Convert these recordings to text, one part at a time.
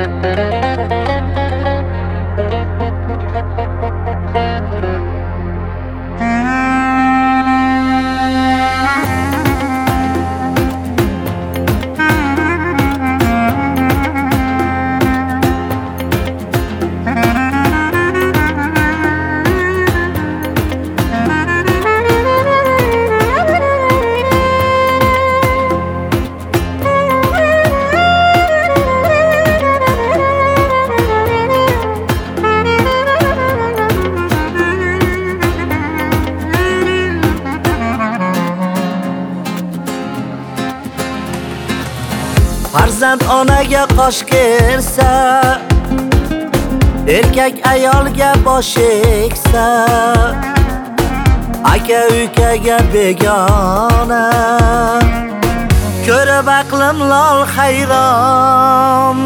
Farzand onaga qosh kelsa, erkak ayolga bosh egsa, aka ukaga begona, ko'rib aqlim lol hayron.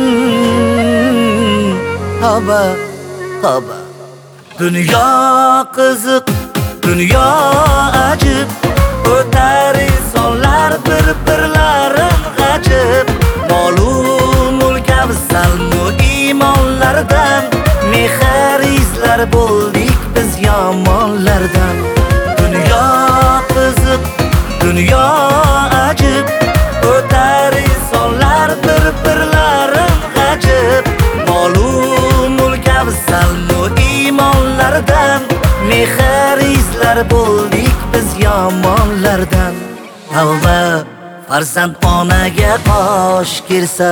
Tavba, tavba. Dunyo qiziq, dunyo ajib, o'tar insonlar bir-birlarin g'ajib. Molu mulk afzalmu iymonlardan, mehr izlar bo'ldik biz yomonlardan. Dunyo qiziq, dunyo ajib, o'tar insonlar bir-birlarin g'ajib. Molu mulk afzalmu iymonlardan, mehr izlar bo'ldik biz yomonlardan. Tavba, farzand onaga qosh kelsa.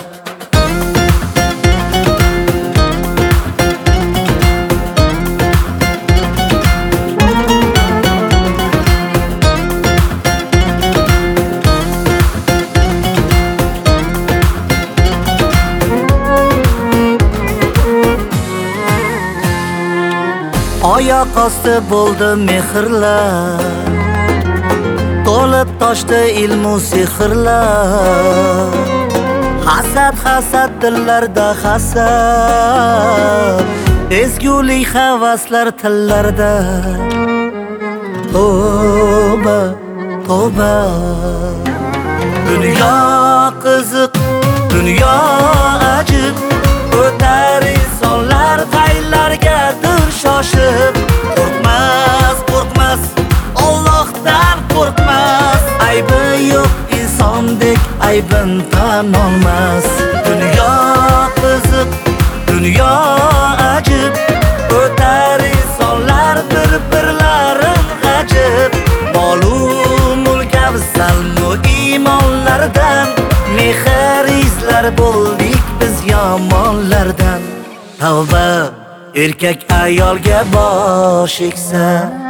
Oyoq osti bo'ldi mehrlar, to'lib toshdi ilmu sehrlar. Hasad, hasad dillarda hasad, ezgulik havaslar tillarda. Tavba, tavba. Dunyo qiziq, dunyo ajib, o'tar insonlar qaylargadir shoshib. Qo'rqmas, qo'rqmas, Allohdan qo'rqmas. Aybi yo'q insondek aybin tan olmas. Dunyo qiziq, dunyo ajib, o'tar insonlar bir-birlarin g'ajib. Molu mulk afzalmu iymonlardan, mehr izlar bo'ldik biz yomonlardan. Tavba, erkak ayolga bosh egsa.